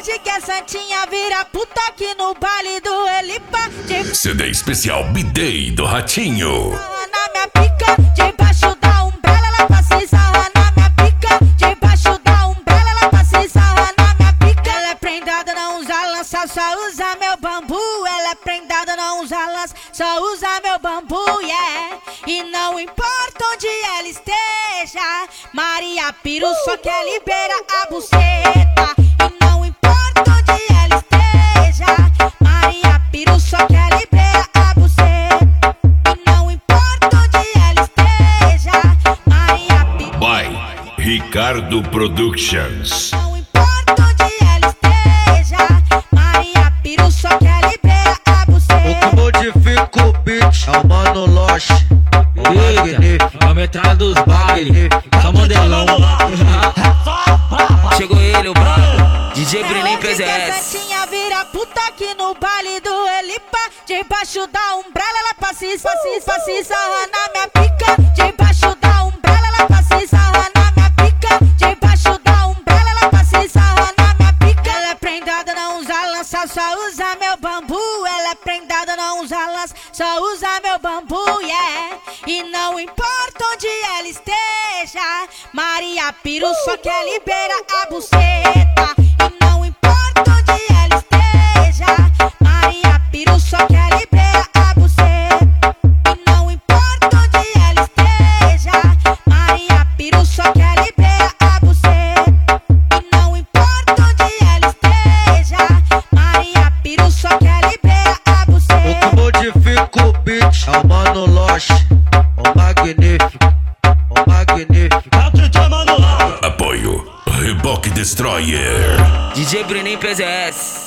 pode que a Santinha vira puta aqui no baile do Elipa. CD especial B-Day do Ratinho. Na minha pica, debaixo da umbrella, ela passa e sarra na minha pica. Debaixo da umbrella, ela passa e sarra na minha pica. Ela é prendada, não usa lança, só usa meu bambu. Ela é prendada, não usa lança, só usa meu bambu, yeah. E não importa onde ela esteja, Maria Piru só quer liberar a buceta. E não importa onde ela esteja, Maria Piru só quer liberar a buceta. E não importa onde ela esteja, Maria Piru. By Ricardo Productions. Não importa onde ela esteja, Maria Piru só quer liberar a buceta. O que modifica o beat é o Mano Loche. Eita, a metralha dos bailes, só modelão. Chegou ele, o brabo, DJ Brenin PZS. A Santinha vira puta aqui no baile do Elipa. Debaixo da umbrella, ela passa e sarra na minha pica. Debaixo da umbrella, ela passa e sarra na minha pica. Debaixo da umbrella, ela passa e sarra na minha pica. Ela é prendada, não usa lança, só usa meu bambu. Ela é prendada, não usa lança, só usa meu bambu, yeah. E não importa onde ela esteja, Maria Piru só quer liberar a buceta. E não importa onde ela esteja, Maria Piru só quer liberar a buceta. E não importa onde ela esteja, Maria Piru só quer liberar a buceta. E não importa onde ela esteja, Maria Piru só quer liberar a buceta. O que modifica o beat é o Mano Loche. O magnífico, o magnífico. Apoio Reboque Destroyer. DJ Brenin PZS.